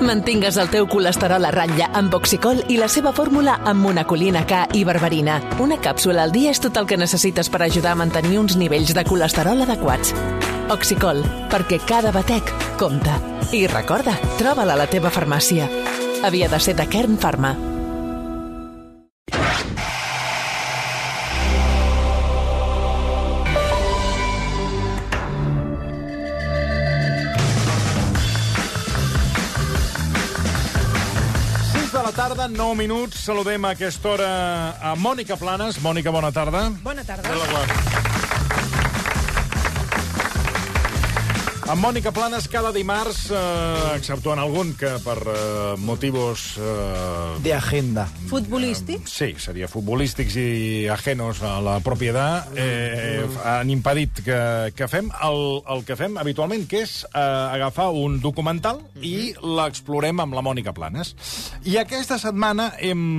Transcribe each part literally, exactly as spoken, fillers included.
Mantingues el teu colesterol a ratlla amb Oxicol i la seva fórmula amb monacolina K i berberina. Una càpsula al dia és tot el que necessites per ajudar a mantenir uns nivells de colesterol adequats. Oxicol, perquè cada batec compta. I recorda, troba-la a la teva farmàcia. Havia de ser de Kern Pharma. Tarda, nou minuts. Saludem a aquesta hora a Mònica Planes. Mònica, bona tarda. Bona tarda. Amb Mònica Planes cada dimarts, eh, exceptuant algun que per eh, motivos... Eh, de agenda. Futbolístics? Eh, sí, seria futbolístics i ajenos a la propietat. Eh, han impedit que, que fem el, el que fem habitualment, que és eh, agafar un documental i l'explorem amb la Mònica Planes. I aquesta setmana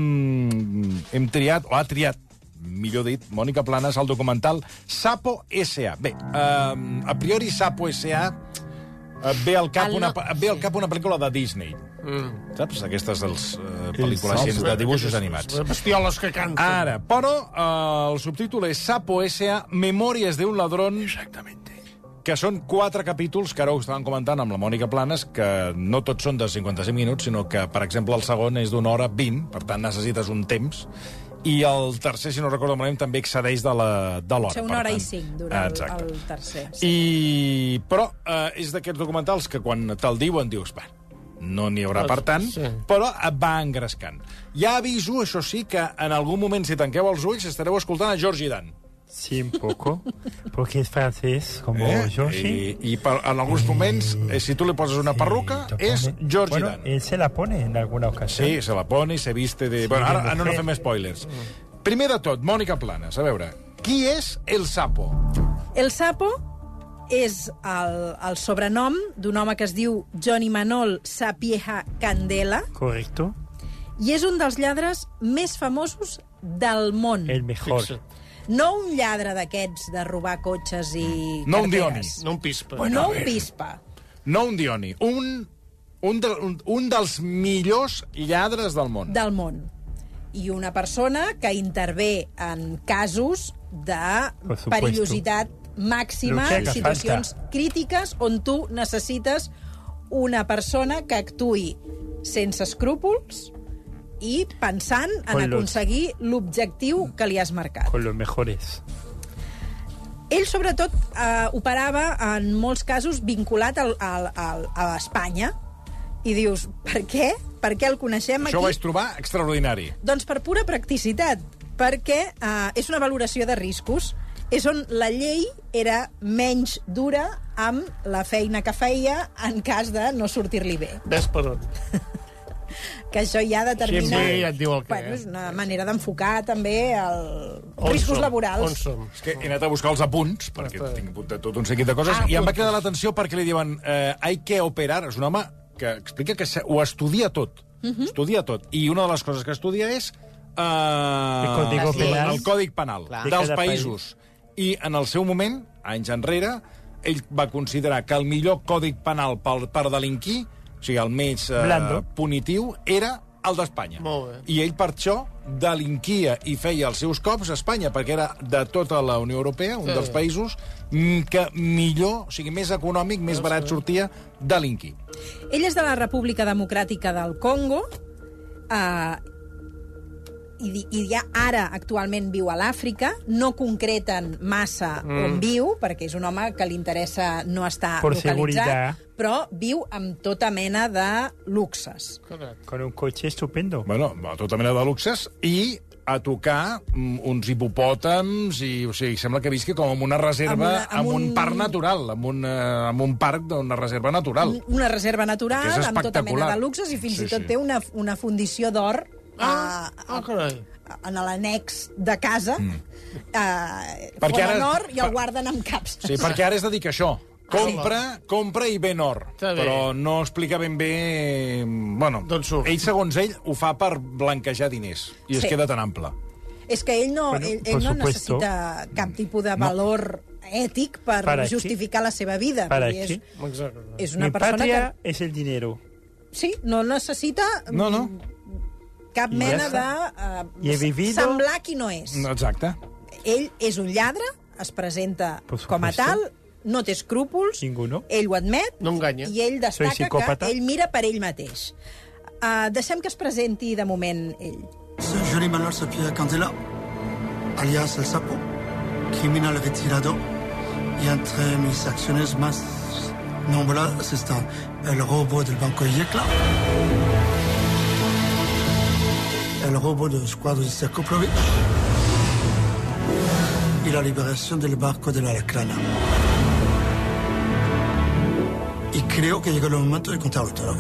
hem, hem triat, o ha triat, millor dit, Mònica Planes, el documental Sapo S A Bé, eh, a priori Sapo S A et ve al cap, una, et ve al cap una pel·lícula de Disney. Mm. Saps? Aquestes dels uh, pel·lícules sí, de dibuixos animats. Bestioles que canten. Ara, però uh, el subtítol és Sapo S A Memòries de un ladrón. Exactament. Que són quatre capítols que ara ho estaven comentant amb la Mònica Planes, que no tots són de cinquanta-cinc minuts, sinó que, per exemple, el segon és d'una hora vint, per tant necessites un temps. I el tercer, si no recordo malament, també excedeix de l'hora. Potser una hora i cinc dura el, el tercer. Sí. I... Però eh, és d'aquests documentals que quan te'l diuen dius, bé, no n'hi haurà per tant, sí. Però et va engrescant. Ja aviso, això sí, que en algun moment, si tanqueu els ulls, estareu escoltant a Georgie Dan. Sí, un poco, porque es francés, como eh? Georgie. I, i per, en alguns moments, eh, si tu li poses una perruca, sí, és Georgie bueno, Dan. Él se la pone en alguna ocasión. Sí, se la pone i se viste de... Sí, bueno, ara, ara no fem spoilers. Primer de tot, Mònica Planes, a veure, qui és el Sapo? El Sapo és el, el sobrenom d'un home que es diu Johnny Manol Sapieha Candela. Correcto. I és un dels lladres més famosos del món. El mejor. Fixa't. No un lladre d'aquests de robar cotxes i no un carteres. Dioni. No un pispa. Bueno, no un pispa. No un Dioni. Un, un, de, un, un dels millors lladres del món. Del món. I una persona que intervé en casos de perillositat màxima, en situacions falta. crítiques on tu necessites una persona que actuï sense escrúpols i pensant en con aconseguir los... l'objectiu que li has marcat. Con los mejores. Ell, sobretot, eh, operava en molts casos vinculat al, al, al, a Espanya. I dius, per què? Per què el coneixem aquí? Això ho vaig trobar extraordinari. Doncs per pura practicitat, perquè eh, és una valoració de riscos. És on la llei era menys dura amb la feina que feia en cas de no sortir-li bé. Ves per on. Que això ja determina... Sí, ja et diu el què. Bueno, és una manera d'enfocar també els riscos som? laborals. On som? És que he anat a buscar els apunts, perquè ah, tinc apuntat tot un seguit de coses, ah, i em va cridar l'atenció perquè li diuen eh, hay que operar. És un home que explica que ho estudia tot. Uh -huh. Estudia tot. I una de les coses que estudia és eh, el, código penal. el Còdic Penal Clar. dels països. I en el seu moment, anys enrere, ell va considerar que el millor Còdic Penal per, per delinquir, o sigui, el més eh, punitiu, era el d'Espanya. I ell, per això, delinquia i feia els seus cops a Espanya, perquè era de tota la Unió Europea, un sí. dels països que millor, o sigui, més econòmic, més barat sortia delinquir. Ell és de la República Democràtica del Congo, eh, i, i ja ara actualment viu a l'Àfrica. No concreten massa mm. on viu, perquè és un home que li interessa no estar Por localitzat, seguridad. però viu amb tota mena de luxes. Con un cotxe estupendo. Bueno, tota mena de luxes i a tocar mm, uns hipopòtams i, o sigui, sembla que visqui com en una reserva, amb, una, amb, amb un... un parc natural, amb un, uh, amb un parc d'una reserva natural. Una reserva natural, amb tota mena de luxes, i fins sí, i tot sí. té una, una fundició d'or ah, a, a, ah, en l'annex de casa, mm. eh, fonen or i el guarden amb caps. Sí, perquè ara és de dir que això, compra, compra i ven or, però no explica ben bé... Bueno, ell, segons ell, ho fa per blanquejar diners, i es sí. queda tan ample. És que ell no, bueno, ell, ell no necessita cap tipus de valor no. ètic per para justificar aquí. la seva vida. Para és, és, és una Mi persona patria que... és el dinero. sí, no necessita... No, no. Cap mena de... I he vivido... semblar qui no és. Exacte. Ell és un lladre, es presenta Por com a supuesto. tal, no té escrúpols, Ninguno. ell ho admet, No enganya. i ell Soy destaca psicòpata. que ell mira per ell mateix. Uh, deixem que es presenti de moment ell. Soy Johnny Manuel Sapia Candela, alias El Sapo, criminal retirado, y entre mis acciones más nombrosas están el robo del Banco Yecla, el robo de los cuadros de Serkoplovich y la liberación del barco de la Alacrana. Y creo que llegó el momento de contarlo todo.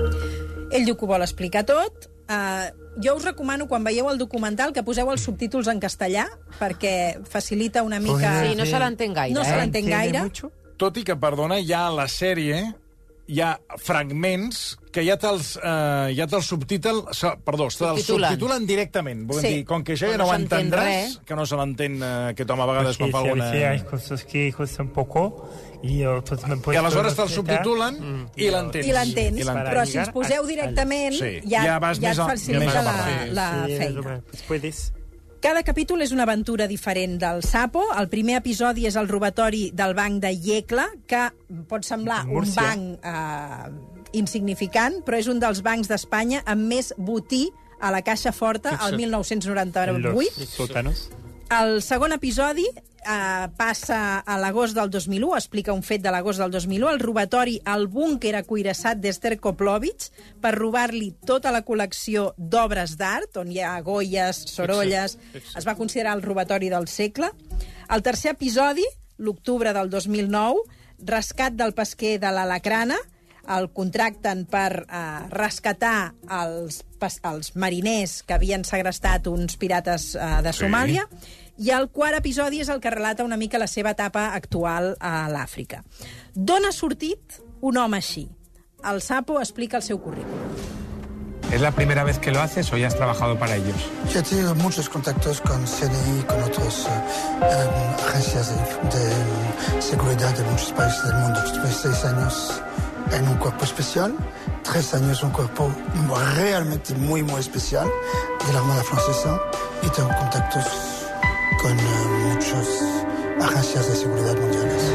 Ell diu que ho vol explicar tot. Uh, jo us recomano, quan veieu el documental, que poseu els subtítols en castellà, perquè facilita una mica... Sí, no se l'entén gaire, No eh? se l'entén gaire. Mucho? Tot i que, perdona, hi ha a la sèrie, hi ha fragments que ja te'ls eh, ja te'ls subtitel, so, perdó, te'ls Subtitulen. subtitulen directament. Volem Sí. dir, com que això ja No no ho s'entén entendràs, res. que no se l'entén eh, aquest home a vegades quan Porque fa si a alguna... veces hay cosas que cuestan poco y otras me I puedo aleshores te'ls interpretar. subtitulen i l'entens. I l'entens, I l'entens. però si ens poseu directament, Sí, ja, ja vas ja més et a- facilita més a la, parlar. la Sí, feina. pues puedes. Cada capítol és una aventura diferent del Sapo. El primer episodi és el robatori del banc de Yecla, que pot semblar un Múrcia. banc eh, insignificant, però és un dels bancs d'Espanya amb més botí a la Caixa Forta el mil nou-cents noranta-vuit. Los sótanos. El segon episodi eh, passa a l'agost del dos mil u, explica un fet de l'agost del dos mil u, el robatori al búnquer acuirassat d'Ester Koplovich per robar-li tota la col·lecció d'obres d'art, on hi ha Goyes, Sorolles... Es va considerar el robatori del segle. El tercer episodi, l'octubre del dos mil nou, rescat del pesquer de l'Alacrana, el contracten per eh, rescatar els, pes- els mariners que havien segrestat uns pirates eh, de Somàlia, i el quart episodi és el que relata una mica la seva etapa actual a l'Àfrica. D'on ha sortit un home així? El Sapo explica el seu currículum. ¿Es la primera vez que lo haces o ya has trabajado para ellos? Yo he tenido muchos contactos con C N I, con otras eh, eh, agencias de, de seguridad de muchos países del mundo. Estuve seis años en un cuerpo especial, tres años en un cuerpo realmente muy, muy especial de la Armada Francesa, y tengo contactos con eh, muchas agencias de seguridad mundiales.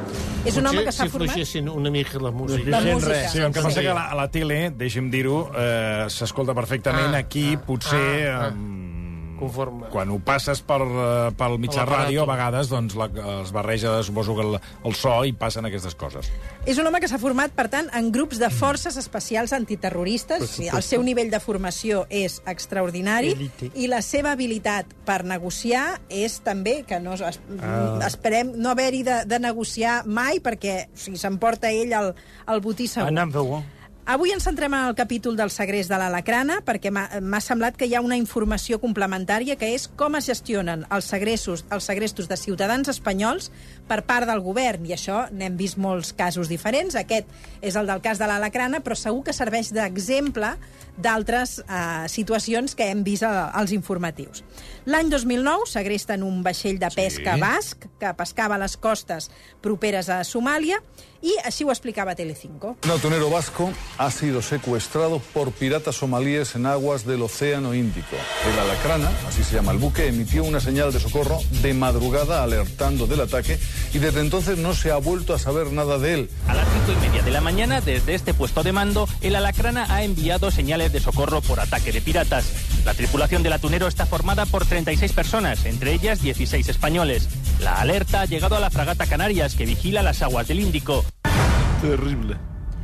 És un home que s'ha si format... fluixessin una mica la música. La Gens música. res. Sí, el que Sí. passa que a la, a la tele, deixi'm dir-ho, eh, s'escolta perfectament. Ah, Aquí, potser... ah, ah. eh, Conforme. Quan ho passes per, eh, pel mitjà Per l'aparato. ràdio, a vegades doncs, la, es barreja, suposo, que el, el so i passen aquestes coses. És un home que s'ha format, per tant, en grups de forces especials antiterroristes. Sí, el seu nivell de formació és extraordinari Elite. i la seva habilitat per negociar és també, que no es, Ah. esperem no haver-hi de, de negociar mai, perquè o sigui, s'emporta ell el, el botí segur. Un number one. Avui ens centrem en el capítol del segrest de l'Alacrana, perquè m'ha m'ha semblat que hi ha una informació complementària, que és com es gestionen els segrestos, els segrestos de ciutadans espanyols per part del govern. I això n'hem vist molts casos diferents. Aquest és el del cas de l'Alacrana, però segur que serveix d'exemple d'altres eh, situacions que hem vist a, als informatius. L'any dos mil nou segresten un vaixell de pesca Sí. basc que pescava a les costes properes a Somàlia, i així ho explicava Telecinco. Un atunero vasco ha sido secuestrado por piratas somalíes en aguas del Océano Índico. El Alacrana, así se llama el buque, emitió una señal de socorro de madrugada alertando del ataque, y desde entonces no se ha vuelto a saber nada de él. A las cinco y media de la mañana, desde este puesto de mando, el Alacrana ha enviado señales de socorro por ataque de piratas. La tripulación del atunero está formada por treinta y seis personas, entre ellas dieciséis españoles. La alerta ha llegado a la fragata Canarias, que vigila las aguas del Índico. Terrible.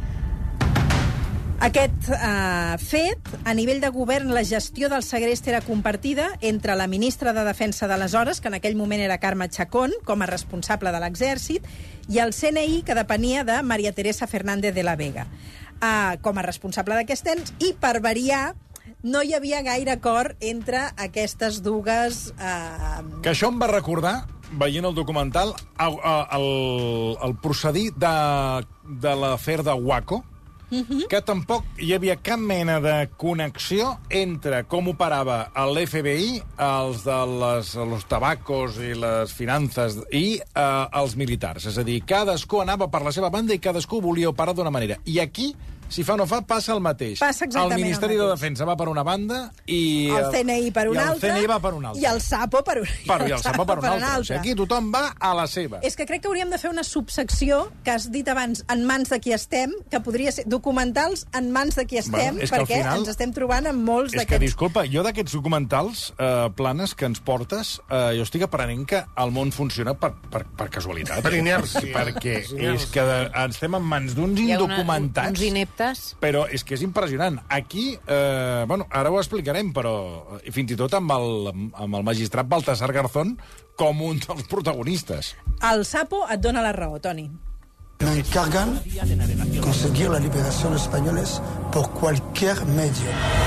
Aquest eh, fet, a nivell de govern, la gestió del segrest era compartida entre la ministra de Defensa d'aleshores, que en aquell moment era Carme Chacón, com a responsable de l'exèrcit, i el C N I, que depenia de Maria Teresa Fernández de la Vega, eh, com a responsable d'aquest ens, i per variar no hi havia gaire acord entre aquestes dues... Eh... Que això em va recordar, veient el documental, el, el, el procedir de, de l'afer de Waco, uh-huh. que tampoc hi havia cap mena de connexió entre com operava l'F B I, els de les, els tabacos i les finances, i eh, els militars. És a dir, cadascú anava per la seva banda i cadascú volia operar d'una manera. I aquí si fa o no fa, passa el mateix. Passa exactament el Ministeri el de mateix. Defensa va per una banda i... El C N I per una altra. I el C N I va per una altra. I el Sapo per una, Però, I el Sapo per una altra. O sigui, aquí tothom va a la seva. És que crec que hauríem de fer una subsecció, que has dit abans, en mans de qui estem, que podria ser documentals en mans de qui estem, bueno, perquè final, ens estem trobant amb molts d'aquests... És que, disculpa, jo d'aquests documentals, eh, planes que ens portes, eh, jo estic aprenent que el món funciona per, per, per casualitat. Per inèrcia. Perquè és que de, estem en mans d'uns indocumentats. Uns ineptes. Però és que és impressionant. Aquí, eh, bueno, ara ho explicarem, però fins i tot amb el, amb el magistrat Baltasar Garzón com un dels protagonistes. El Sapo et dona la raó, Toni. Me encargan conseguir la liberación de los españoles por cualquier medio.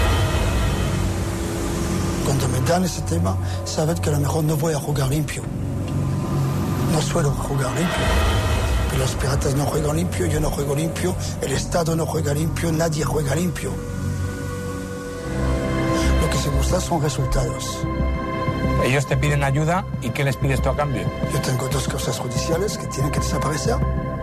Cuando me dan ese tema, saben que a lo mejor no voy a jugar limpio. No suelo jugar limpio. Pero los piratas no juegan limpio, yo no juego limpio, el Estado no juega limpio, nadie juega limpio. Lo que se muestra son resultados. Ellos te piden ayuda, ¿y qué les pides tú a cambio? Yo tengo dos causas judiciales que tienen que desaparecer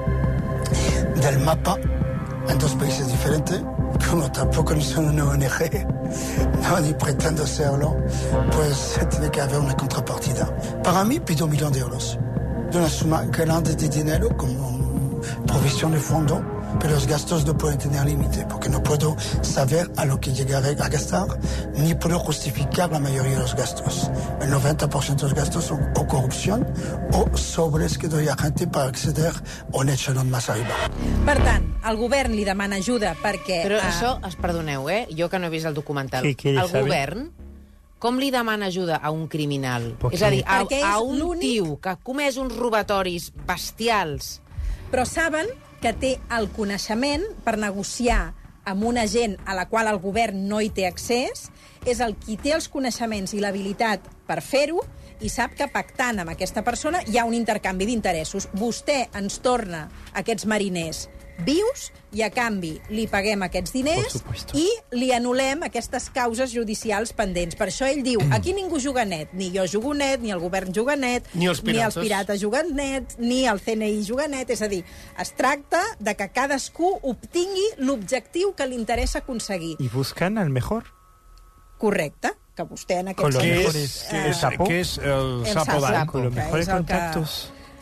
del mapa en dos países diferentes. Como tampoco no son una O N G, no, ni pretendo serlo, pues tiene que haber una contrapartida. Para mí, pido un millón de euros. De una suma grande de dinero como provisión de fondo, pero los gastos no pueden tener límite, porque no puedo saber a lo que llegaré a gastar, ni puedo justificar la mayoría de los gastos. El noventa por ciento de los gastos son o corrupción o sobres que doy a gente para acceder a un echelon más arriba. Per tant, el govern li demana ajuda perquè... Però uh... això, es perdoneu, eh? Jo que no he vist el documental. Sí, el govern, com li demana ajuda a un criminal? Perquè... És a dir, a, és a un l'únic... tio que ha comès uns robatoris bestials. Però saben que té el coneixement per negociar amb una gent a la qual el govern no hi té accés, és el qui té els coneixements i l'habilitat per fer-ho, i sap que pactant amb aquesta persona hi ha un intercanvi d'interessos. Vostè ens torna aquests mariners vius i, a canvi, li paguem aquests diners i li anul·lem aquestes causes judicials pendents. Per això ell diu, aquí ningú juga net. Ni jo jugo net, ni el govern juga net, ni els pirates, ni els pirates juguen net, ni el C N I juga net. És a dir, es tracta de que cadascú obtingui l'objectiu que li interessa aconseguir. I busquen el millor. Correcte, que vostè en aquest Con los Què mejores. és, què és, què és el, El Sapo Sapo. Dan? Con los que mejores és el que- contactos.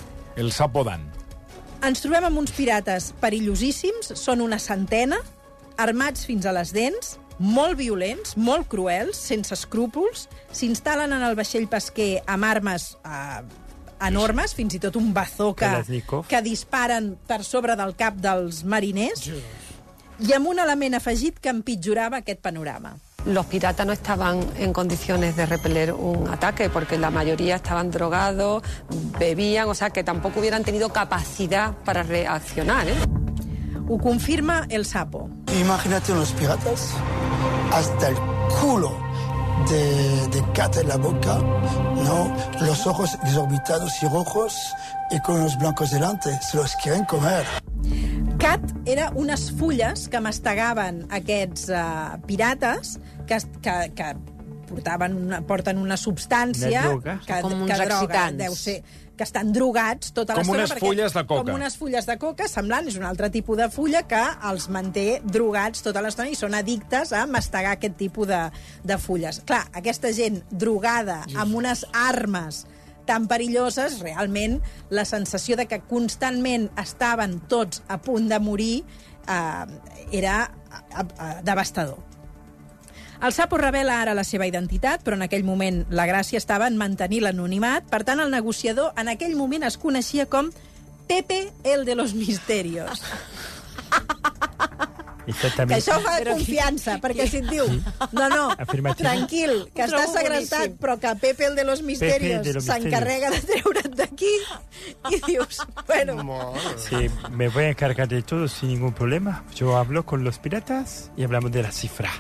El Sapo Dan. Ens trobem amb uns pirates perillosíssims, són una centena, armats fins a les dents, molt violents, molt cruels, sense escrúpols, s'instal·len en el vaixell pesquer amb armes eh, enormes, fins i tot un bazooka Kalashnikov. que disparen per sobre del cap dels mariners, i amb un element afegit que empitjorava aquest panorama. Los piratas no estaban en condiciones de repeler un ataque porque la mayoría estaban drogados, bebían, o sea que tampoco hubieran tenido capacidad para reaccionar, ¿eh? Ho confirma el Sapo. Imagínate unos piratas hasta el culo de, de cata en la boca, ¿no? Los ojos exorbitados y rojos y con los blancos delante. Se los quieren comer. Cat era unes fulles que mastegaven aquests uh, pirates que, que, que portaven una, porten una substància Una droga. que, Com uns que droga, excitants. deu ser, que estan drogats tota Com l'estona. unes perquè- fulles de coca. Com unes fulles de coca, semblant, és un altre tipus de fulla que els manté drogats tota l'estona i són addictes a mastegar aquest tipus de, de fulles. Clar, aquesta gent drogada amb unes armes tan perilloses, realment la sensació de que constantment estaven tots a punt de morir eh, era eh, eh, devastador. El Sapo revela ara la seva identitat, però en aquell moment la gràcia estava en mantenir l'anonimat. Per tant, el negociador en aquell moment es coneixia com Pepe el de los Misterios. Que això fa Però confiança, perquè si et diu, no, no, Afirmatiu. tranquil, que Ho està trobo segrestat, boníssim. però que Pepe el de los Misterios de los s'encarrega de treure't d'aquí, i dius, bueno, Sí, me voy a encargar de todo sin ningún problema. Yo hablo con los piratas y hablamos de la cifra.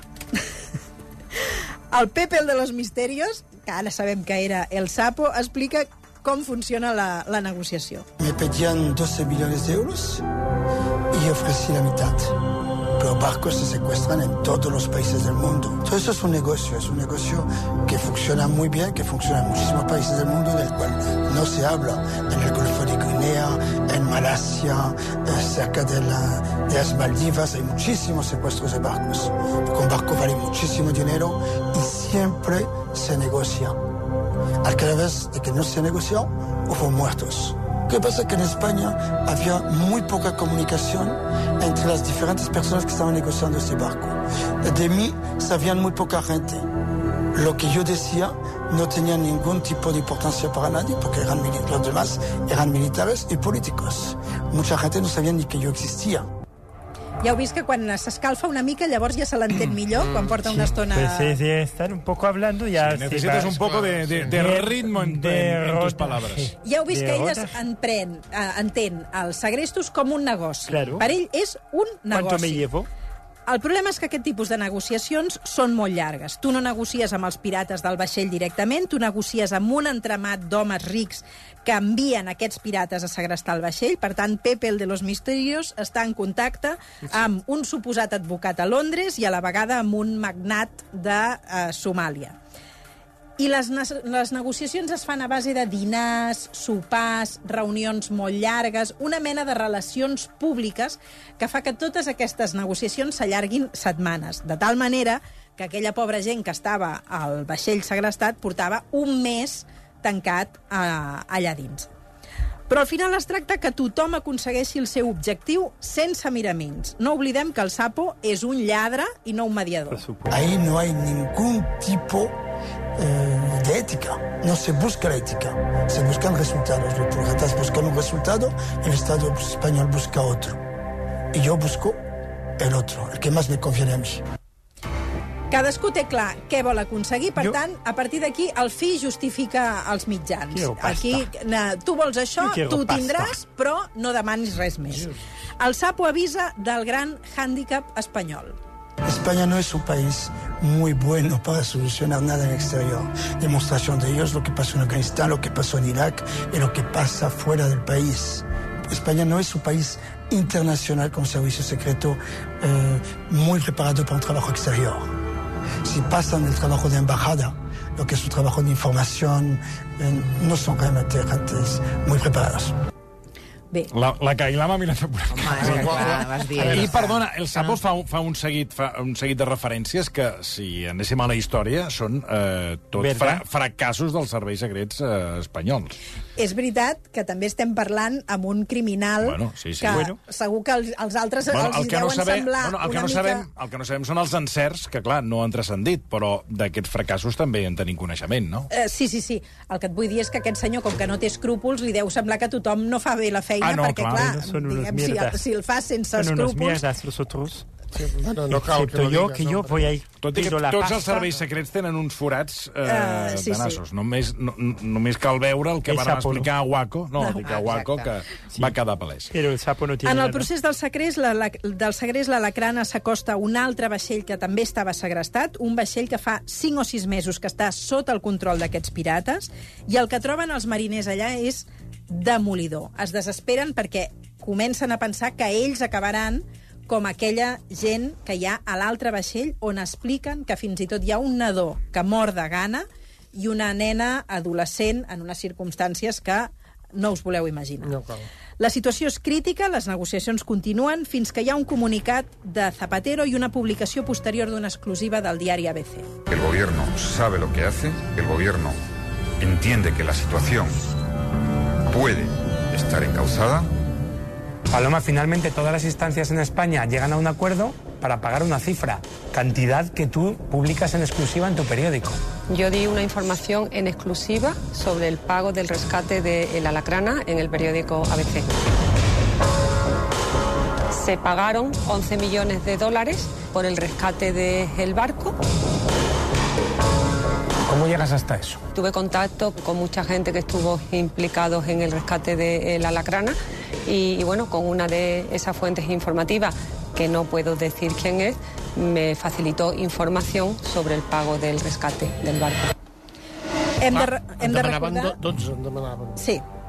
el Pepe el de los Misterios, que ara sabem que era el Sapo, explica com funciona la, la negociació. Me pedían doce millones de euros y ofrecí la mitad. Pero los barcos se secuestran en todos los países del mundo. Todo eso es un negocio, es un negocio que funciona muy bien, que funciona en muchísimos países del mundo, del cual no se habla. En el Golfo de Guinea, en Malasia, eh, cerca de, la, de las Maldivas, hay muchísimos secuestros de barcos. Porque un barco vale muchísimo dinero y siempre se negocia. Al cada vez de que no se negoció, hubo muertos. ¿Qué pasa? Que en España había muy poca comunicación entre las diferentes personas que estaban negociando este barco. De mí sabían muy poca gente. Lo que yo decía no tenía ningún tipo de importancia para nadie, porque eran los demás eran militares y políticos. Mucha gente no sabía ni que yo existía. Ja heu vist que quan s'escalfa una mica, llavors ja se l'entén millor, quan porta una estona... Pues sí, sí, estar un poco hablando ya... Sí, necesitas un poco de, de, de ritmo en, de en, en tus palabras. Sí. Ja heu vist De que ell es rodes. entén, eh, entén els segrestos com un negoci. Claro. Per ell és un ¿Cuánto me negoci. llevo? El problema és que aquest tipus de negociacions són molt llargues. Tu no negocies amb els pirates del vaixell directament, tu negocies amb un entramat d'homes rics que envien aquests pirates a segrestar el vaixell. Per tant, Pepe, el de los misterios, està en contacte amb un suposat advocat a Londres i a la vegada amb un magnat de uh, Somàlia. I les, les negociacions es fan a base de dinars, sopars, reunions molt llargues, una mena de relacions públiques que fa que totes aquestes negociacions s'allarguin setmanes, de tal manera que aquella pobra gent que estava al vaixell segrestat portava un mes tancat eh, allà dins. Però al final es tracta que tothom aconsegueixi el seu objectiu sense miraments. No oblidem que el Sapo és un lladre i no un mediador. Ahí no hay ningún tipo eh, de ética. No se busca la ética. Se buscan resultados. Los piratas buscan un resultado, el Estado español busca otro. Y yo busco el otro, el que más me conviene a mí. Cadascú té clar què vol aconseguir, per Jo- tant, a partir d'aquí, el fi justifica els mitjans. Quiero pasta. Aquí, na, tu vols això, Jo quiero tu ho pasta. tindràs, però no demanis res més. El Sapo avisa del gran hàndicap espanyol. España no es un país muy bueno para solucionar nada en el exterior. Demostración de ello es lo que pasó en Afganistán, lo que pasó en Irak y lo que pasa fuera del país. España no es un país internacional con servicio secreto eh, muy preparado para un trabajo exterior. Si pasan el trabajo de embajada, lo que es un trabajo de información, eh, no son realmente gentes muy preparados. Bé, La, la Cailà m'ha mirat a por aquí. Home, clar, vas dient. I, perdona, el Sapo fa, un- fa, un seguit, fa un seguit de referències que, si anéssim a la història, són eh, tot fra, Verdad. fracassos dels serveis secrets eh, espanyols. és veritat que també estem parlant amb un criminal Bueno, sí, sí. que Bueno. segur que els, els altres Bueno, els hi el, que no deuen sabem, semblar bueno, el, que una no mica... sabem, el que no sabem són els encerts, que, clar, no han transcendit, però d'aquests fracassos també en tenim coneixement, no? Eh, sí, sí, sí. El que et vull dir és que aquest senyor, com que no té escrúpols, li deu semblar que tothom no fa bé la feina, Ah, no, perquè, clar. clar, Son unos diguem, si, el, mierdas. si el fa sense Son unos escrúpols... mierdas los otros. Bueno, no cal que Excepto lo yo, digas, que no, yo voy a ir. Tot i que pido la tots els pasta. serveis secrets tenen uns forats eh, Eh, sí, de sí. nassos. Només, no, només cal veure el que El van Sapo, explicar a Waco, no, No. dic a Waco, que Sí. va quedar palès. Pero el sapo no tiene En el nada. procés del segrest, la, la, del segrest, la Lacrana s'acosta a un altre vaixell que també estava segrestat, un vaixell que fa cinc o sis mesos que està sota el control d'aquests pirates, i el que troben els mariners allà és demolidor. Es desesperen perquè comencen a pensar que ells acabaran com aquella gent que hi ha a l'altre vaixell, on expliquen que fins i tot hi ha un nadó que mor de gana i una nena adolescent en unes circumstàncies que no us voleu imaginar. No cal. La situació és crítica, les negociacions continuen, fins que hi ha un comunicat de Zapatero i una publicació posterior d'una exclusiva del diari A B C. El gobierno sabe lo que hace, el gobierno entiende que la situación puede estar encauzada. Paloma, finalmente todas las instancias en España llegan a un acuerdo para pagar una cifra, cantidad que tú publicas en exclusiva en tu periódico. Yo di una información en exclusiva sobre el pago del rescate de la Lacrana en el periódico A B C. Se pagaron once millones de dólares por el rescate del barco. ¿Cómo llegas hasta eso? Tuve contacto con mucha gente que estuvo implicados en el rescate de la Lacrana y, y bueno, con una de esas fuentes informativas, que no puedo decir quién es, me facilitó información sobre el pago del rescate del barco. Hem de, Ah, re- en hem de demanaven recordar... do- dotze, en demanaven. Sí.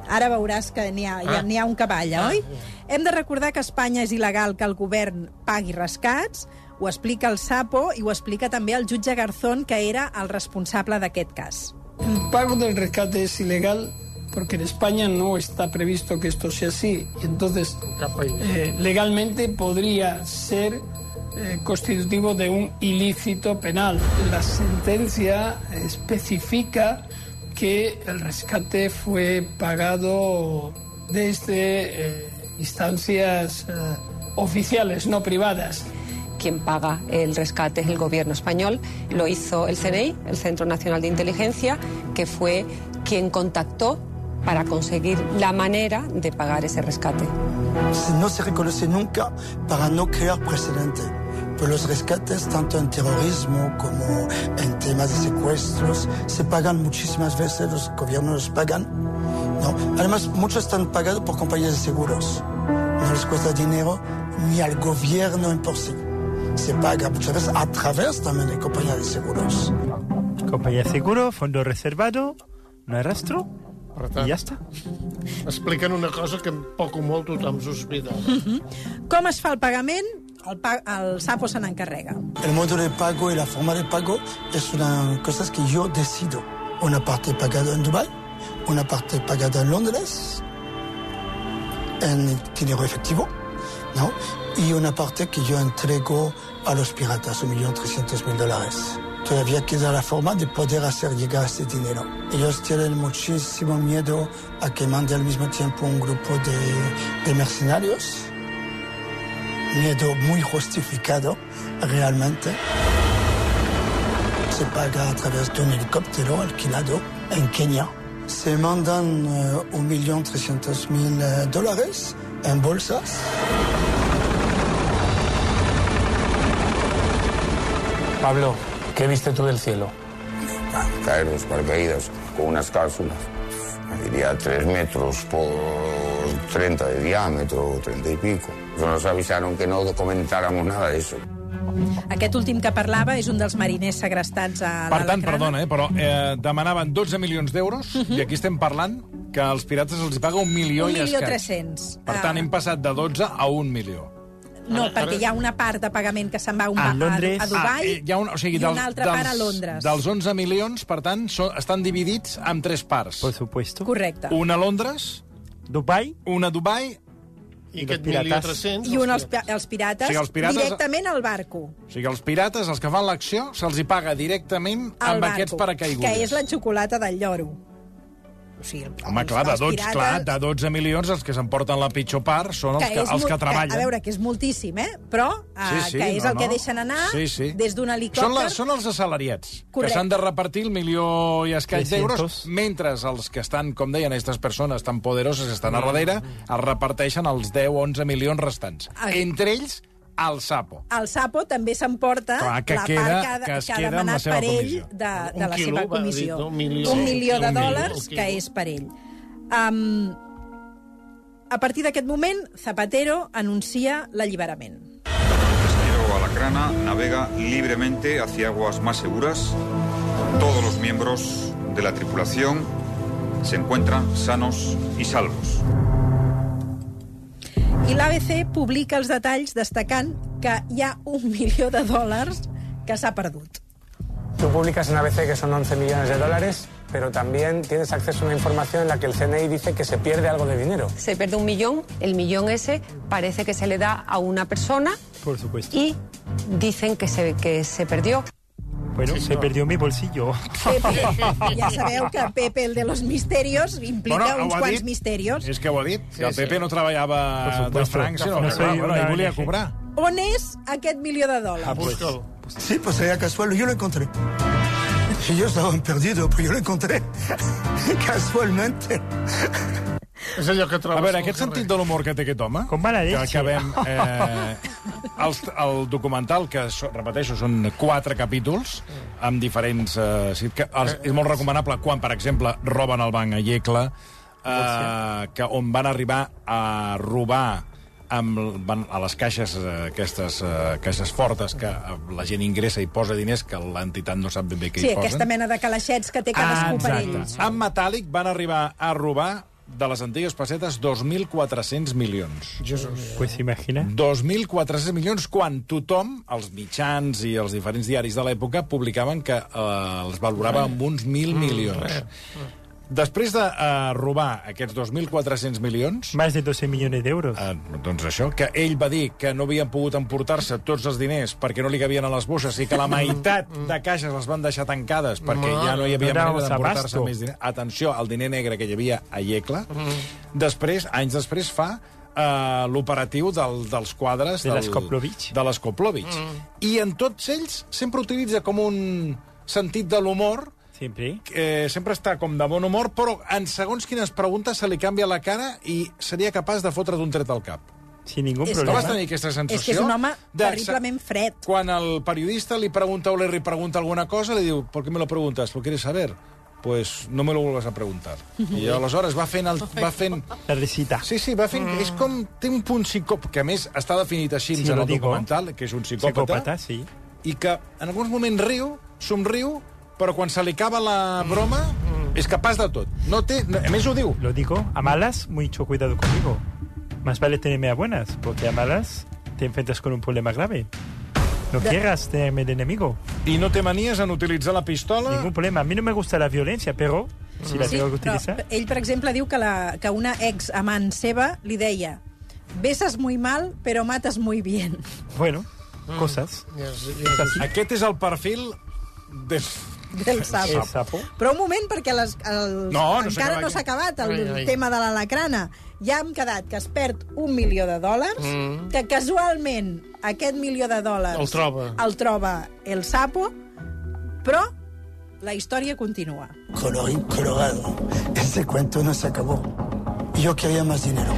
Ara veuràs que n'hi ha, ah. ha un cavall, ah. oi? Hem de recordar que a Espanya és il·legal que el govern pagui rescats, ho explica el Sapo i ho explica també el jutge Garzón, que era el responsable d'aquest cas. El pago del rescate es ilegal porque en España no está previsto que esto sea así. Y entonces, eh, legalmente podría ser eh, constitutivo de un ilícito penal. La sentencia especifica que el rescate fue pagado desde eh, instancias eh, oficiales, no privadas. Quien paga el rescate es el gobierno español. Lo hizo el C N I, el Centro Nacional de Inteligencia, que fue quien contactó para conseguir la manera de pagar ese rescate. No se reconoce nunca para no crear precedente. Pero los rescates, tanto en terrorismo como en temas de secuestros, se pagan muchísimas veces, los gobiernos los pagan. No. Además, muchos están pagados por compañías de seguros. No les cuesta dinero ni al gobierno en por sí. Se paga muchas veces a través también de compañías de seguros. Compañía de seguro, fondo reservado, no hay rastro, i ja està. Expliquen una cosa que poc o molt tothom sospita. Mm-hmm. Com es fa el pagament? El, pa el Sapo se n'encarrega. El modo de pago y la forma de pago es una cosa que yo decido. Una parte pagada en Dubái, una parte pagada en Londres, en dinero efectivo, ¿no? Y una parte que yo entrego a los piratas, un millón trescientos mil dólares. Todavía queda la forma de poder hacer llegar ese dinero. Ellos tienen muchísimo miedo a que mande al mismo tiempo un grupo de, de mercenarios. Miedo muy justificado, realmente. Se paga a través de un helicóptero alquilado en Kenia. Se mandan uh, un millón trescientos mil dólares en bolsas. Pablo, ¿qué viste tú del cielo? Caer los paracaídas con unas cápsulas. Diría tres metros por treinta de diámetro, treinta y pico. Nos avisaron que no comentáramos nada de eso. Aquest últim que parlava és un dels mariners segrestats a Per tant, l'Alacrana. perdona, eh, però eh, demanaven dotze milions d'euros uh -huh. i aquí estem parlant que als pirates els paga un milió un i milió escaig. tres-cents. Per tant, hem passat de dotze a un milió. No, perquè hi ha una part de pagament que se'n va a, un A a, Londres. a Dubai Ah, eh, hi ha una, o sigui, i dels, una altra dels, part a Londres. Dels onze milions, per tant, so, estan dividits en tres parts. Por supuesto. Correcte. Una a Londres, Dubai, una a Dubai i aquest milió tres-cents... I un als, als pirates, O sigui, els pirates- directament al barco. O sigui, els pirates, els que fan l'acció, se'ls hi paga directament Al amb barco, aquests paracaigudes. que és la xocolata del lloro. O sigui, Home, clar, de, els dotze, pirates- clar, de dotze milions, els que s'emporten la pitjor part són els que, és els que molt- treballen. A veure, que és moltíssim, eh? Però uh, Sí, sí, que és no, el que no. deixen anar Sí, sí. des d'un helicòpter. Són, la, són els assalariats, Correcte. que s'han de repartir el milió i escaig trescientos. d'euros, mentre els que estan, com deien, aquestes persones tan poderoses que estan a darrere, es reparteixen els deu o onze milions restants. Ah. Entre ells, el Sapo. El Sapo també s'emporta Clar, que la queda- part que, ha- que es que ha queda amb la demanat seva per ell comissió. de, de Un la quilo, seva va dir, comissió. no? Un milió. un milió Sí, de un milió, dòlars un quilo. que és per ell. Um, a partir d'aquest moment, Zapatero anuncia l'alliberament. El pesquero Alacrana navega libremente hacia aguas más seguras. Todos los miembros de la tripulación se encuentran sanos y salvos. I l'A B C publica els detalls destacant que hi ha un milió de dòlars que s'ha perdut. Tú publicas en A B C que son once millones de dólares, pero también tienes acceso a una información en la que el C N I dice que se pierde algo de dinero. Se pierde un millón, el millón ese parece que se le da a una persona por supuesto. y dicen que se, que se perdió. Bueno, Sí, se no. perdió mi bolsillo. Pepe, ja sabeu que Pepe, el de los misterios, implica Bueno, uns ho ha quants dit. misterios. És que ho ha dit, que Sí, el Pepe sí. no treballava Por de supuesto. franc, sinó No que soy clar, bueno, una ell volia O N G. cobrar. On és aquest milió de dòlars? Busca'l. Sí, pues sería casual. Yo lo encontré. Y yo estaba perdido, pero yo lo encontré. Casualmente. És allò que trobes A veure, al aquest carrer. sentit de l'humor que té aquest home, Com mala que leche. acabem... Eh, el, el documental, que, so, repeteixo, són quatre capítols, amb diferents... Eh, sí, que, els, és molt recomanable quan, per exemple, roben el banc a Iecla, eh, que on van arribar a robar amb, van a les caixes eh, aquestes eh, caixes fortes que eh, la gent ingressa i posa diners que l'entitat no sap ben bé què Sí, hi posen. aquesta mena de calaixets que té cadascú per ells. Amb metàl·lic van arribar a robar de les antigues pessetes dos mil quatre-cents milions. Jesús. Pues imagina. dos mil quatre-cents milions quan tothom, els mitjans i els diferents diaris de l'època, publicaven que eh, els valorava amb uns mil milions. Després de uh, robar aquests dos mil quatre-cents milions... Més de doce milions d'euros. Uh, doncs això, que ell va dir que no havien pogut emportar-se tots els diners perquè no li cabien a les bosses i que la meitat de caixes les van deixar tancades perquè ja no hi havia manera d'emportar-se més diners. Atenció, el diner negre que hi havia a Iecla. Després, anys després, fa uh, l'operatiu del, dels quadres... De l'Skoplovich. De l'Skoplovich. Mm. I en tots ells sempre utilitza com un sentit de l'humor. Sempre. Eh, sempre està com de bon humor, però en segons quines preguntes se li canvia la cara i seria capaç de fotre d'un tret al cap. Sin ningú és problema. No vas tenir aquesta sensació? És que és un home de, terriblement fred. Quan el periodista li pregunta o li pregunta alguna cosa, li diu, ¿por qué me lo preguntas? ¿Lo quieres saber? Pues no me lo vuelvas a preguntar. I aleshores va fent... El, va fent... La recita. Sí, sí, va fent... Mm. És com... Té un punt psicòpata, que a més està definit així sí, en el documental, que és un psicòpata. Psicòpata, sí. I que en alguns moments riu, somriu, però quan se li acaba la broma és capaç de tot. No té, a més ho diu. Lo digo, a malas, mucho cuidado conmigo. Más vale tenerme a buenas, porque a malas te enfrentas con un problema grave. No de... quieras tenerme de enemigo. I no té manies en utilitzar la pistola? Ningún problema. A mí no me gusta la violencia, però si la sí, tengo que utilizar... Però ell, per exemple, diu que, la, que una ex-amant seva li deia besas muy mal, pero matas muy bien. Bueno, mm. cosas. Yes, yes. Aquest és el perfil de... del sapo. El sapo. Però un moment, perquè les, els, no, no encara no s'ha acabat el ai, ai. tema de la lacrana. Ja hem quedat que es perd un milió de dòlars, mm. que casualment aquest milió de dòlars el troba. el troba el sapo, però la història continua. Colorín colorado. Ese cuento no se acabó. Yo quería más dinero.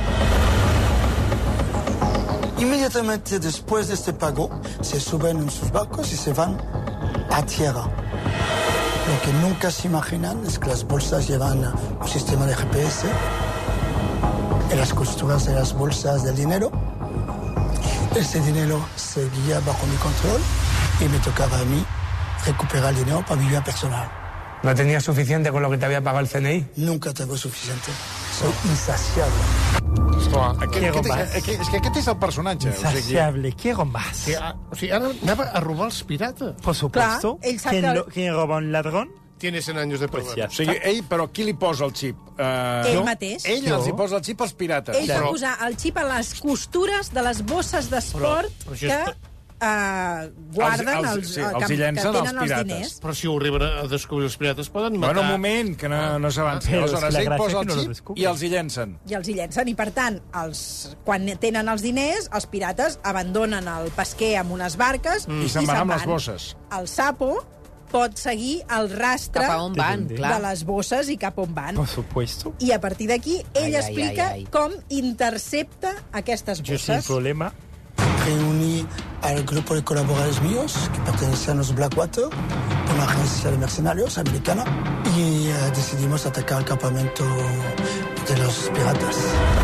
Inmediatamente después de este pago, se suben en sus barcos y se van a tierra. Lo que nunca se imaginan es que las bolsas llevan un sistema de G P S en las costuras de las bolsas del dinero. Ese dinero seguía bajo mi control y me tocaba a mí recuperar el dinero para mi vida personal. ¿No tenías suficiente con lo que te había pagado el C N I? Nunca tengo suficiente. Soy insaciable. Esclar, aquest, aquest, és, aquest, és que aquest és el personatge. Insaciable, o sigui, quiero más. Que, o sigui, ara anava a robar els pirates. Por supuesto. Clar, ell sap ¿Quién, que... lo, ¿Quién roba un ladrón? Tiene cent anys de Pues perdó. O sigui, ell, però qui li posa el xip? Uh, ell no? mateix. Ell Jo. els hi posa el xip als pirates. Ell va posar el xip a les costures de les bosses d'esport Però- però això que és- uh, guarden Els- els- els, sí, que, els hi que llencen tenen els els pirates. diners. Però si ho arriben a descobrir els pirates, poden matar... Bueno, un moment, que no, no s'avanci. Però és Aleshores, que la ell gràcia posa que el no lo xip descobri. i els hi llencen. I els hi llencen. I, per tant, els, quan tenen els diners, els pirates abandonen el pesquer amb unes barques Mm. I se'n van amb les bosses. El sapo pot seguir el rastre Cap a on van, de clar. les bosses i cap on van. Por supuesto. I a partir d'aquí, ell Ai, ai, explica ai, ai. com intercepta aquestes Yo sin bosses. problema. Reuní al grupo de colaboradores míos que pertenecían a los Blackwater, una agencia de mercenarios americana, y uh, decidimos atacar el campamento de los piratas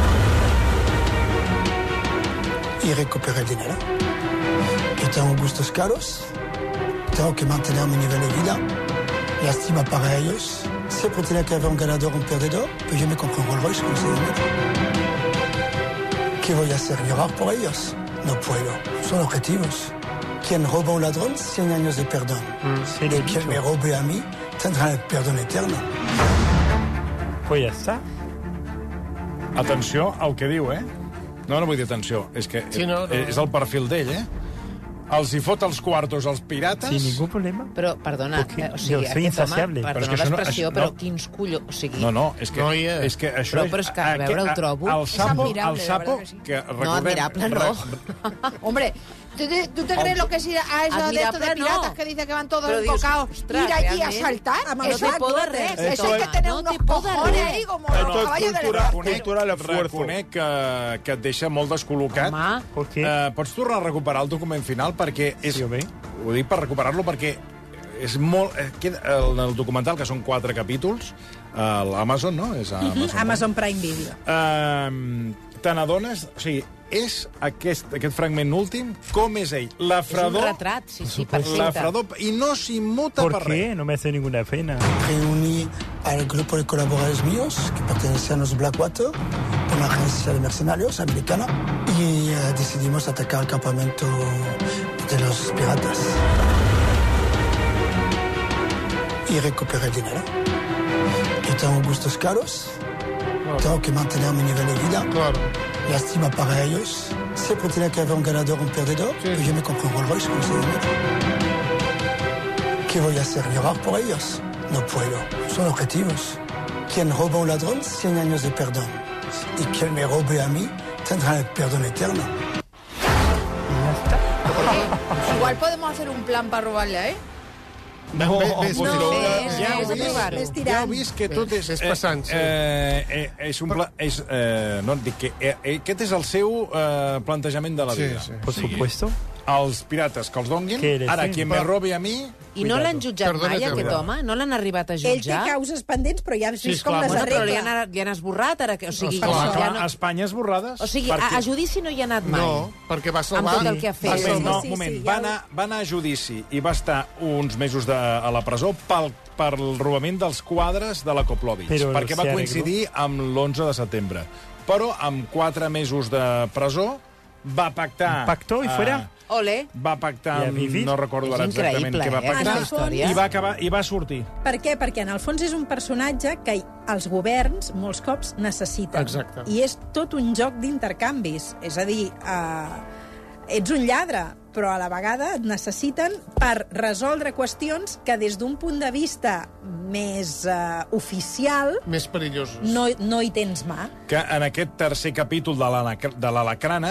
y recuperar el dinero. Yo tengo gustos caros, tengo que mantener mi nivel de vida, lástima para ellos. Siempre tiene que haber un ganador o un perdedor, pero yo me compré un Rolls Royce con ese dinero. ¿Qué voy a hacer? ¿Llorar por ellos? No puedo. Son objetivos. Quien roba a un ladrón, cien años de perdón. Mm, y quien me robe a mí, tendrá el perdón eterno. Pues ja està. Atenció al que diu, eh? No, no vull dir atenció. És que Sí, no, no. és el perfil d'ell, eh? Els hi fot els quartos als pirates... Sin ningún problema. Però, perdona, Porque eh, o sigui, yo soy aquest home, insaciable. Però és perdona que això no- l'expressió, això- però no. quins collons... O sigui, No, no, és que, No hi és. és que això... Però- però és que, a aquest- veure, el trobo. El És sapo, admirable, el la sapo verdad que sí. que no, recordem... admirable no. Hombre, ¿tú te, tú te crees lo que es ir a eso de Admirable estos de piratas no. que dicen que van todos Pero dius, encocados? ostras, Ir allí a realment, saltar. amb Eso els es botes. res. Esto Eso hay es- que tener no unos te puedo cojones res. ahí como Esto los es caballos de cultura, la cultura reconec que, que et deixa molt descol·locat. Home. ¿Por qué? Uh, pots tornar a recuperar el document final? Perquè és... Sí, home. Ho dic per recuperar-lo perquè és molt... eh, queda- El, el documental, que són quatre capítols, a l'Amazon, no? És a Amazon. Amazon Prime Video. Uh, te n'adones... O sigui, és aquest, aquest fragment últim, com és ell. La fredor... És un retrat, sí, sí, perfecte. La fredor, i no s'immuta per, ¿Por per qué? res. No me hace ninguna pena. Reuní al grupo de colaboradores míos que pertenecían a los Blackwater, una agencia de mercenarios americana, y uh, decidimos atacar el campamento de los piratas y recuperar el dinero. Yo tengo gustos caros, claro. Tengo que mantener mi nivel de vida. Claro. Lástima para ellos. Siempre tiene que haber un ganador o un perdedor, sí. Pero yo me compré un Rolls Royce con ese dinero. ¿Qué voy a hacer? ¿Llorar por ellos? No puedo. Son objetivos. Quien roba a un ladrón, cien años de perdón. Y quien me robe a mí, tendrá el perdón eterno. Oye, igual podemos hacer un plan para robarle, ¿eh? No, Ves, ves, no, no, ja, ves, heu ves vist, ves ja heu vist que tot és... Ves passant, sí. Eh, eh, és un pla... És, eh, no, dic que eh, aquest és el seu eh, plantejament de la Sí, vida. sí. Por supuesto. Els pirates que els donguin, Que eres, ara, sí. qui me robi a mi... I no l'han jutjat Perdona, mai, aquest perdona. home? No l'han arribat a Ell té jutjar? causes pendents, però ja has Sí, vist com esclar. les Bueno, però li arregla. han, li han esborrat, ara que... O sigui, Esclar, ja clar, no... Espanya esborrades. O sigui, a, a judici no hi ha anat mai. No, perquè va Amb salvar... tot el que ha fet. Va Sí, ser, sí, no, sí, un moment, sí, va, ja ho- anar, va anar a judici i va estar uns mesos de, a la presó pel, per el robament dels quadres de la Koplovich, Però perquè va se arregló. coincidir amb l'onze de setembre. Però amb quatre mesos de presó va pactar... Pactó i fuera. Ole. Va pactar, I a amb, vivir. no recordo És ara exactament increïble, què va eh, pactar, aquesta història. i va, acabar, i va sortir. Per què? Perquè en el fons és un personatge que els governs molts cops necessiten. Exacte. I és tot un joc d'intercanvis. És a dir, eh, ets un lladre, però a la vegada et necessiten per resoldre qüestions que des d'un punt de vista més eh, oficial Més perillosos. no, no hi tens mà. Que en aquest tercer capítol de l'Alac- de l'Alacrana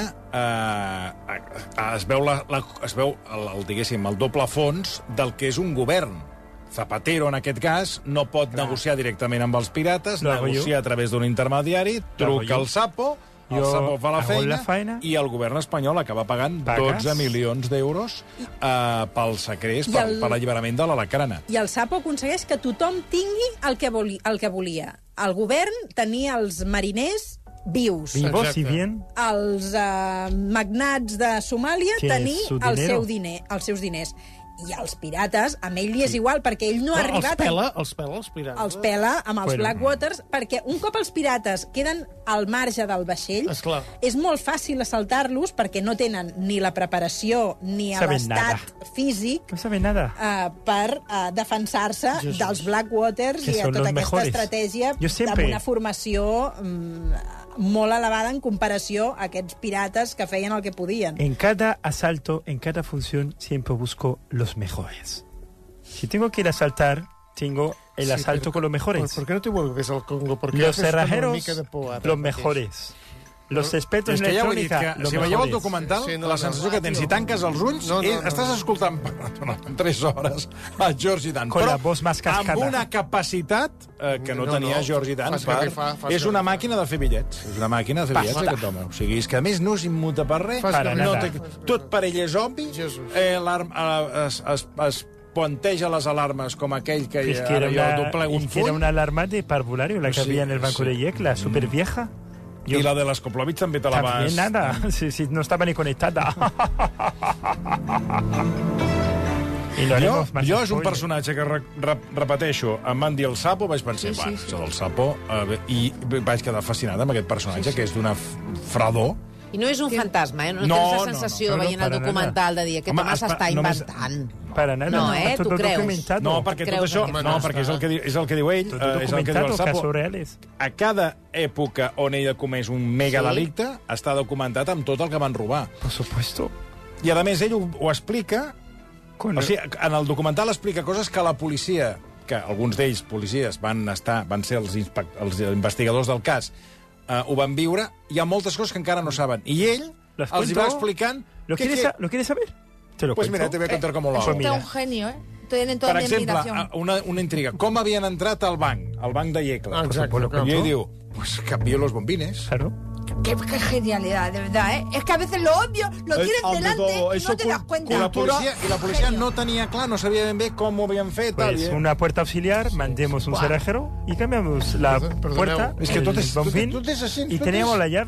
eh, es veu, la, la, es veu el, el, diguéssim, el doble fons del que és un govern. Zapatero, en aquest cas, no pot Clar. negociar directament amb els pirates, Lo hago negocia yo. a través d'un intermediari, Lo hago truca yo. al Sapo, el Jo Sapo fa la hago feina, la feina. i el govern espanyol acaba pagant Pagas. dotze milions d'euros eh, pel segrest, I per, el- per l'alliberament de l'Alacrana. I el Sapo aconsegueix que tothom tingui el que, voli, el que volia. El govern tenia els mariners vius. Vivos Exacte. y bien. Els eh, magnats de Somàlia Tienes tenir su el dinero. seu diner, els seus diners. I els pirates, amb ell li és igual, perquè ell no ha Però els arribat... pela, els pela, els pirates. Els pela amb els Bueno. Blackwaters, perquè un cop els pirates queden al marge del vaixell, Esclar. és molt fàcil assaltar-los perquè no tenen ni la preparació ni Saben l'estat nada. físic No sabe nada. uh, per uh, defensar-se Jesús. dels Blackwaters Que i a són tota los aquesta mejores. estratègia Jo sempre- amb una formació um, molt elevada en comparació a aquests pirates que feien el que podien. En cada asalto, en cada función, siempre busco los mejores. Si tengo que ir a asaltar, tengo el Sí, asalto pero- con los mejores. ¿Por qué no te vuelves al Congo? Porque Los haces una cerrajeros, mica de por ara los mateix. mejores. Los expertos És en que ja ho he dit, electrónica, que los si veieu el mejores. documental, Sí, sí, no, la no, sensació no, que tens, no. si tanques els ulls, No, no, eh, no. estàs escoltant durant tres hores a George Dan. Con Però la voz más cascada. amb una capacitat eh, que no, No, tenia no, George Dan. fas Per... que fa- fas És que una fa. màquina de fer bitllets. És una màquina de fer bitllets, Basta. aquest home. O sigui, és que a més no s'immuta per res. Fas que no nada. té... Tot per ell és obvi. Jesús. Eh, l'arm- eh, es, es, es planteja les alarmes com aquell que Es que ara era jo una, doblego un es que era full. una alarma de parvulario, la que Sí, había en el banco sí. de Yecla, súper vieja. I la de les Koplovich també te la vas... También nada, sí, sí, no estaba ni conectada. y lo Jo, haremos más jo és un spoiler. personatge que, re, re, repeteixo, em van dir el Sapo, vaig pensar, Sí, sí, sí, sí, sí. el Sapo, eh, bé, i vaig quedar fascinat amb aquest personatge, sí, sí. que és d'una f- fredor. I no és un fantasma, eh? No, No, tens la no, sensació, no. No, no, veient el para documental, de dir, aquest Home, home espa- s'està només- inventant. Para nada, No, eh? está Tu todo creus? documentado. No, perquè tot creus això, en aquest no, perquè és el que, di- és el que diu ell, Todo eh, és el que diu el documentado, Sapo. casos reales. A cada època on ell ha comès un megadelicte, sí. està documentat amb tot el que van robar. Por supuesto. I, a més, ell ho, ho explica... Con O sigui, en el documental explica coses que la policia, que alguns d'ells, policies, van estar, van ser els, inspect, els investigadors del cas, eh, ho van viure, hi ha moltes coses que encara no saben. I ell ¿Las els hi cuento? va explicant... ¿Lo que- quieres, que- sa- ¿Lo quieres saber? Te lo Pues cuento. mira, te voy a contar cómo lo Pues hago. Usted es mira. un genio, ¿eh? Tienen toda Per mi exemple, admiración. una, una intriga. Com havien entrat al banc, al banc de Yecla? Exacte, Por supuesto. I ell diu, pues canvio los bombines. Claro. Qué, qué genialidad, de verdad, ¿eh? Es que a veces lo obvio lo Eh, tienes ante delante todo, y eso no te das cul- cuenta. I la policia, i la policia Genio. no tenia clar, no sabia ben bé com ho havien fet. tal, Pues i, eh? una puerta auxiliar, mandemos un Buah. cerrajero y cambiamos la Perdón- perdoneu. puerta, És que tot el és, tot, bombín, tot és així. y tot teníamos és... la llave.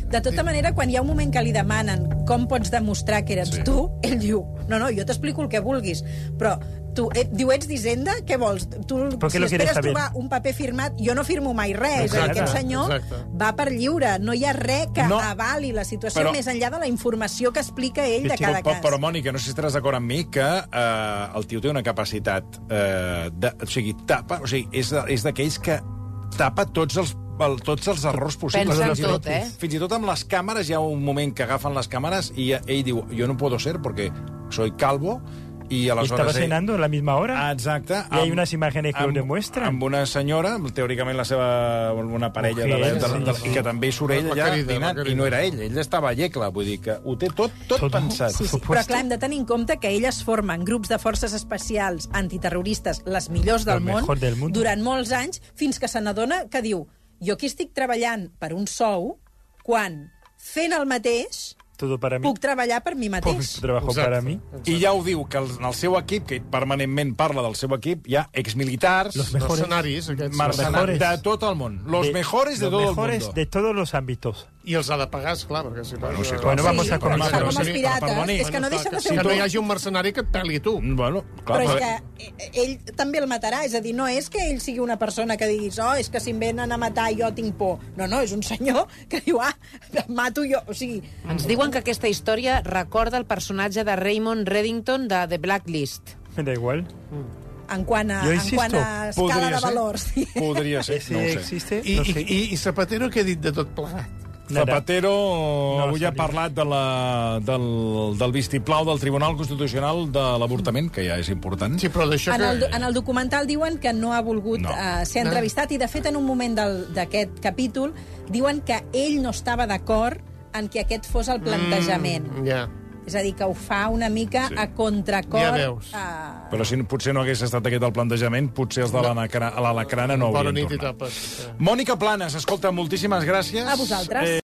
De tota manera, quan hi ha un moment que li demanen com pots demostrar que eres sí. tu, ell diu, no, no, jo t'explico el que vulguis, però tu, eh, diu, ets d'Hisenda? Què vols? Tu, si esperes trobar un paper firmat, jo no firmo mai res. Exacte, aquest senyor exacte. va per lliure. No hi ha res que no, avali la situació però, més enllà de la informació que explica ell de cada cas. Però, Mònica, no sé si estaràs d'acord amb mi que eh, el tio té una capacitat eh, de, o sigui, tapa, o sigui, és, és d'aquells que tapa tots els el, tots els errors possibles. Pensa en tot, eh? Fins i tot amb les càmeres hi ha un moment que agafen les càmeres i ell diu, jo no puedo ser porque soy calvo. Y estaba cenando a la misma hora. Exacte. Y amb, hay unas imágenes que amb, lo demuestran. Amb una senyora, teòricament la seva una parella, Mujer, de, de, de, sí, sí. que també surt ell allà dinant, i no era ell, ell estava a Yecla, vull dir que ho té tot, tot, tot pensat. Sí, sí. Però clar, hem de tenir en compte que ell es forma en grups de forces especials antiterroristes, les millors del, món, del món, durant molts anys, fins que se n'adona que diu, jo aquí estic treballant per un sou, quan fent el mateix... Todo para mí. Puc treballar per mi mateix. Trabajo para mí. I ja ho diu, que en el seu equip, que permanentment parla del seu equip, hi ha exmilitars, los mercenaris, mercenaris de tot el món. Los de, mejores de los todo mejores el mundo. De todos los ámbitos. I els ha de pagar, esclar, perquè si no... Bueno, sí, bueno, vamos sí, a començar. Com els pirates, és que no deixa de fer un... Que no hi hagi un mercenari que et peli tu. Bueno, clar, però és que ell també el matarà, és a dir, no és que ell sigui una persona que diguis, oh, és que si em venen a matar jo tinc por. No, no, és un senyor que diu, ah, mato jo, o sigui... Ens diuen que aquesta història recorda el personatge de Raymond Reddington de The Blacklist. Me da igual. En quant a, en quant a escala de valors. Sí. Podria ser, sí, no ho sé. Existe? I, no sé. i, I Zapatero què ha dit de tot plegat? Zapatero no, avui ha parlat de la, del, del vistiplau del Tribunal Constitucional de l'avortament, que ja és important. Sí, però d'això en, el, que... en el documental diuen que no ha volgut no. uh, ser entrevistat, i de fet en un moment d'aquest capítol diuen que ell no estava d'acord en que aquest fos el plantejament. Mm, yeah. És a dir, que ho fa una mica sí. a contracor. Ja veus. A... Però si potser no hagués estat aquest el plantejament, potser els de no. l'Alacrana no haurien tornat. Sí. Mònica Planes, escolta, moltíssimes gràcies. A vosaltres. Eh,